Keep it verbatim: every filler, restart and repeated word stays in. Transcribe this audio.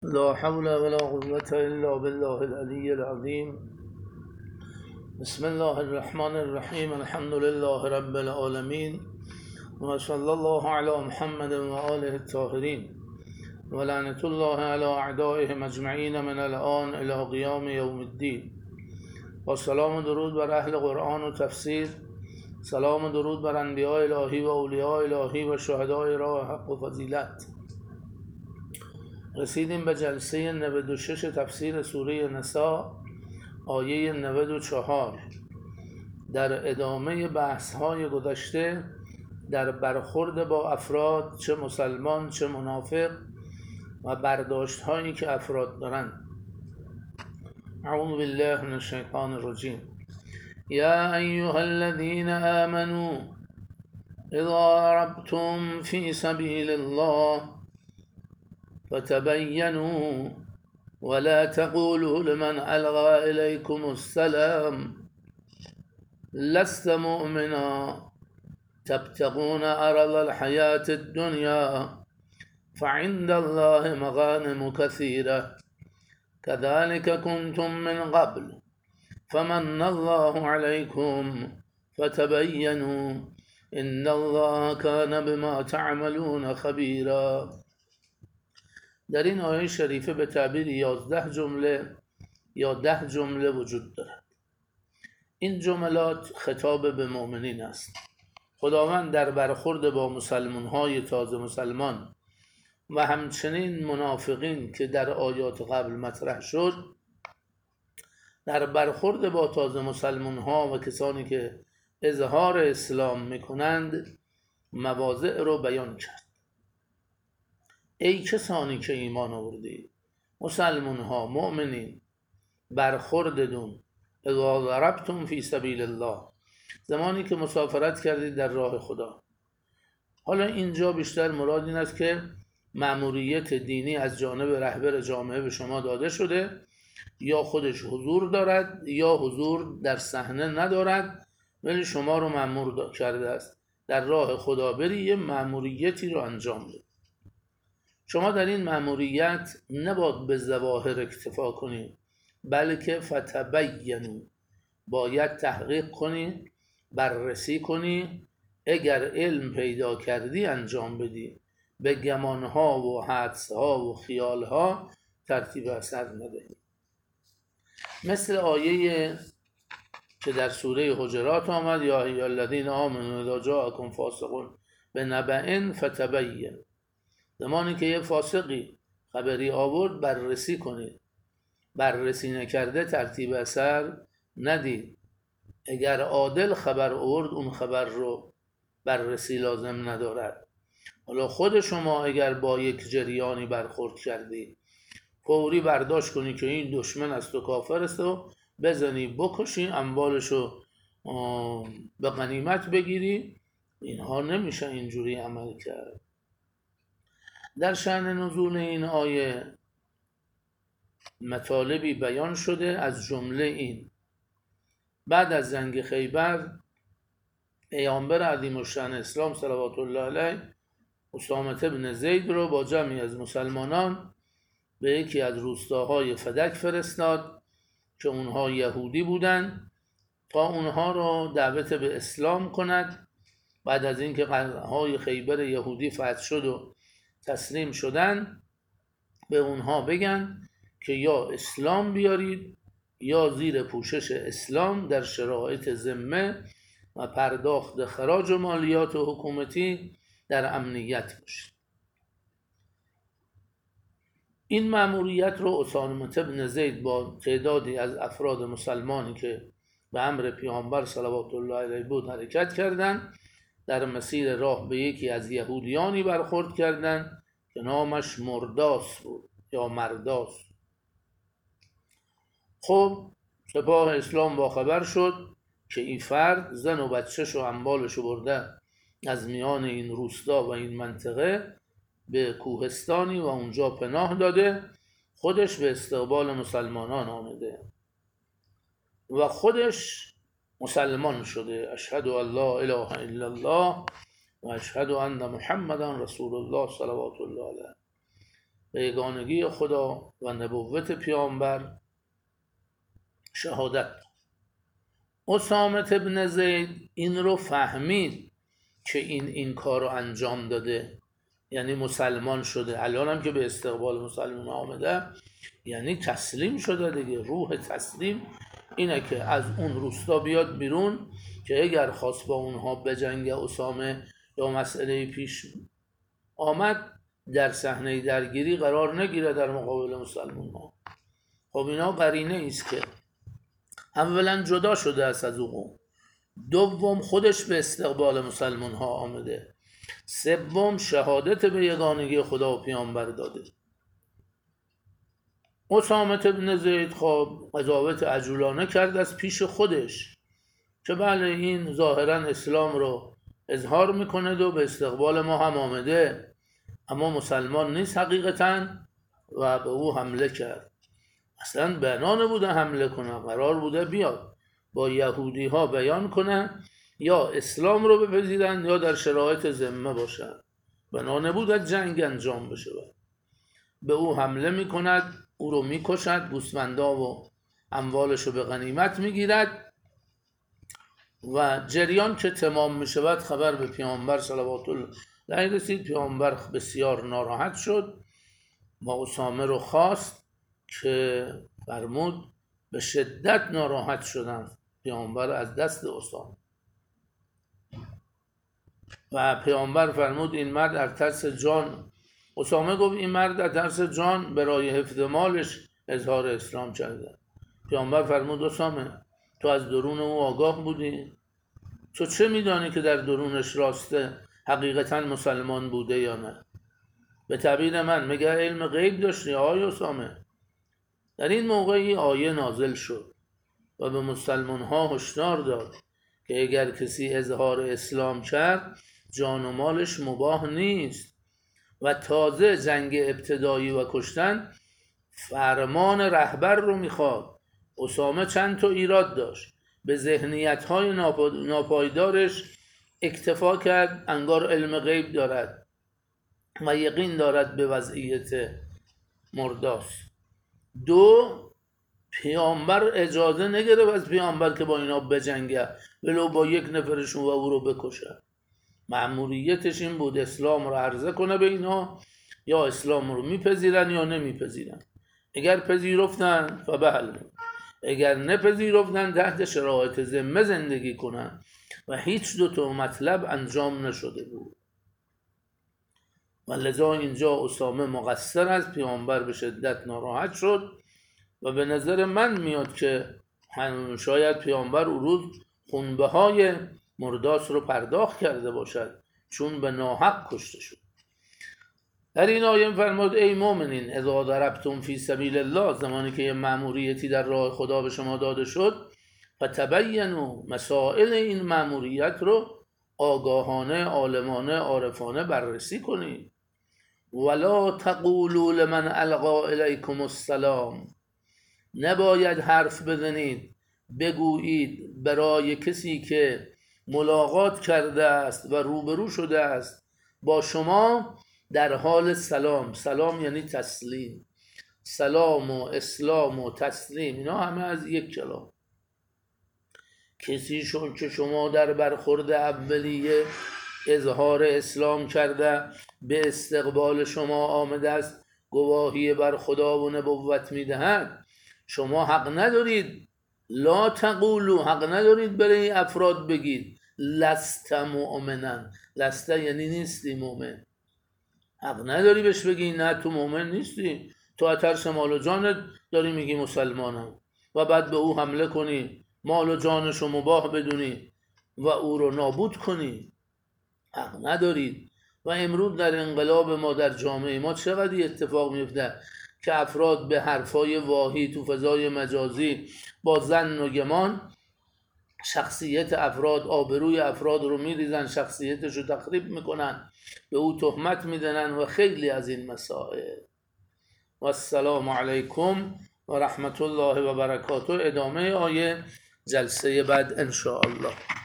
لا حول ولا قوة إلا بالله العلي العظيم. بسم الله الرحمن الرحيم. الحمد لله رب العالمين، وصلى الله على محمد وآله الطاهرين، ولعنة الله على أعدائهم أجمعين من الآن إلى قيام يوم الدين. و سلام و درود بر اهل قرآن و تفسیر. سلام و درود بر انبیاء الهی و اولیاء الهی و شهدای راه حق و فضیلت. رسیدیم به جلسه نود و شش تفسیر سوره نساء، آیه نود و چهار. در ادامه بحث های گذشته در برخورد با افراد، چه مسلمان چه منافق، و برداشت هایی که افراد دارند. اعوذ بالله من الشیطان الرجیم. یا ایها الذین آمنوا اذا ضربتم فی سبیل الله فتبینوا ولا تقولوا لمن القى الیکم السلام لست مؤمنا تبتغون عرض الحیاة الدنیا فعند الله مغانم كثيرة كذلك كنتم من قبل فمن الله عليكم فتبينوا إن الله كان بما تعملون خبيرا. در این آیه شریفه به تعبیر یازده جمله یا ده جمله وجود دارد. این جملات خطاب به مؤمنین است. خداوند در برخورد با مسلمان های تازه مسلمان و همچنین منافقین که در آیات قبل مطرح شد، در برخورد با تازه مسلمان ها و کسانی که اظهار اسلام میکنند مواضع رو بیان کرد. ای کسانی که ایمان آوردید، مسلمان ها، مؤمنین، برخوردتون اذا ضربتم فی سبیل الله، زمانی که مسافرت کردید در راه خدا. حالا اینجا بیشتر مراد این است که مأموریت دینی از جانب رهبر جامعه به شما داده شده، یا خودش حضور دارد یا حضور در صحنه ندارد، ولی شما رو مأمور کرده است در راه خدا بری یه مأموریتی رو انجام بدید. شما در این مأموریت نباید به ظواهر اکتفا کنید، بلکه فتبینوا، باید تحقیق کنید، بررسی کنید، اگر علم پیدا کردی انجام بدی، به گمانها و حدسها و خیالها ترتیب اثر ندهی. مثل آیه که در سوره حجرات آمد، یا ایها الذین آمنوا اذا جاءکم فاسق بنبأ فتبین، زمانی که یه فاسقی خبری آورد بررسی کنید، بررسی نکرده ترتیب اثر ندید. اگر عادل خبر آورد اون خبر رو بررسی لازم ندارد. حالا خود شما اگر با یک جریانی برخورد کردی، فوری برداشت کنی که این دشمن است و کافر است و بزنی بکشی، اموالشو به غنیمت بگیری، اینها نمیشه اینجوری عمل کرد. در شأن نزول این آیه مطالبی بیان شده، از جمله این: بعد از جنگ خیبر پیامبر عظیم الشأن اسلام صلوات الله علیه اسامه بن زید رو با جمعی از مسلمانان به یکی از روستاهای فدک فرستاد که اونها یهودی بودند، تا اونها رو دعوت به اسلام کند. بعد از اینکه قلعه‌های خیبر یهودی فتح شد و تسلیم شدن، به اونها بگن که یا اسلام بیارید یا زیر پوشش اسلام در شرایط ذمه و پرداخت خراج و مالیات و حکومتی در امنیت باشید. این مأموریت رو اسامه بن زید با تعدادی از افراد مسلمانی که به امر پیامبر صلوات الله علیه بود حرکت کردند. در مسیر راه به یکی از یهودیانی برخورد کردند که نامش مرداس بود یا مرداس. خب سپاه اسلام با خبر شد که این فرد زن و بچه‌ش و اموالشو برده از میان این روستا و این منطقه به کوهستانی و اونجا پناه داده، خودش به استقبال مسلمانان آمده و خودش مسلمان شده. اشهد ان لا اله الا الله و اشهد ان محمدا رسول الله صلوات الله علیه. به یگانگی خدا و نبوت پیامبر شهادت. اسامه بن زید این رو فهمید که این این کار رو انجام داده، یعنی مسلمان شده. الان هم که به استقبال مسلمان آمده یعنی تسلیم شده دیگه. روح تسلیم اینه که از اون روستا بیاد بیرون که اگر خواست با اونها بجنگه اسامه یا مسئله پیش آمد در صحنه درگیری قرار نگیره در مقابل مسلمان ها. خب اینا قرینه ایست که اولا جدا شده است از اون، دوم خودش به استقبال مسلمان ها آمده، سوم شهادت به یگانگی خدا و پیامبر داده. اسامه بن زید خب قضاوت عجولانه کرد از پیش خودش که بله این ظاهرا اسلام رو اظهار میکنه و به استقبال ما هم آمده، اما مسلمان نیست حقیقتا، و به او حمله کرد. اصلا بنا نبوده حمله کنه، قرار بوده بیاد با یهودی ها بیان کنه یا اسلام رو بپذیرن یا در شرایط ذمه باشن. بنا نبوده جنگ انجام بشه. به او حمله میکند، او رو میکشد، گوسفندا و اموالش رو به غنیمت میگیرد و جریان که تمام میشود خبر به پیامبر صلوات الله علیه رسید. پیامبر بسیار ناراحت شد و اسامه رو خواست که فرمود به شدت ناراحت شدن پیامبر از دست اسامه و پیامبر فرمود این مرد از ترس جان. اسامه گفت این مرد از ترس جان برای حفظ مالش اظهار اسلام کرده. پیامبر فرمود اسامه تو از درون او آگاه بودی؟ تو چه میدانی که در درونش راسته حقیقتا مسلمان بوده یا نه؟ به تعبیر من مگه علم غیب داشتی آقای اسامه؟ در این موقعی آیه نازل شد و به مسلمان ها هشدار داد که اگر کسی اظهار اسلام کرد جان و مالش مباح نیست و تازه جنگ ابتدایی و کشتن فرمان رهبر رو میخواد. اسامه چند تا ایراد داشت، به ذهنیت های ناپایدارش اکتفا کرد، انگار علم غیب دارد و یقین دارد به وضعیت مرداس. دو، پیامبر اجازه نگرفت از پیامبر که با اینا بجنگه ولو با یک نفرشون و او رو بکشه. مأموریتش این بود اسلام رو عرضه کنه به اینا، یا اسلام رو میپذیرن یا نمیپذیرن. اگر پذیرفتن فبهل، اگر نپذیرفتن تحت شرایط ذمه زندگی کنن و هیچ دو تا مطلب انجام نشده بود. و لذا اینجا اسامه مقصر است. پیامبر به شدت ناراحت شد و به نظر من میاد که شاید پیامبر اون روز خونبه های مرداس رو پرداخت کرده باشد چون به ناحق کشته شد. در این آیه فرمود ای مؤمنین اذا ضربتم فی سبیل الله، زمانی که یه مأموریتی در راه خدا به شما داده شد فتبینوا، مسائل این مأموریت رو آگاهانه، عالمانه، عارفانه بررسی کنید. ولا تقولوا لمن القا الیکم السلام، نباید حرف بزنید بگویید برای کسی که ملاقات کرده است و روبرو شده است با شما در حال سلام. سلام یعنی تسلیم. سلام و اسلام و تسلیم اینا همه از یک کلام. کسی شون که شما در برخورد اولیه اظهار اسلام کرده به استقبال شما آمده است، گواهی بر خدا و نبوت میدهد، شما حق ندارید، لا تقولوا، حق ندارید برای افراد بگید لست مؤمنا. لست یعنی نیستی مؤمن. حق نداری بهش بگی نه تو مؤمن نیستی، تو از ترس مال و جانت داری میگی مسلمانم، و بعد به او حمله کنی، مال و جانشو مباح بدونی و او رو نابود کنی. حق ندارید. و امروز در انقلاب ما، در جامعه ما چقدر اتفاق میفته که افراد به حرفای واهی تو فضای مجازی با ظن و گمان شخصیت افراد، آبروی افراد رو میریزن، شخصیتش رو تخریب میکنن، به او تهمت میدنن و خیلی از این مسائل. و السلام علیکم و رحمت الله و برکاته. ادامه آیه جلسه بعد ان شاء الله.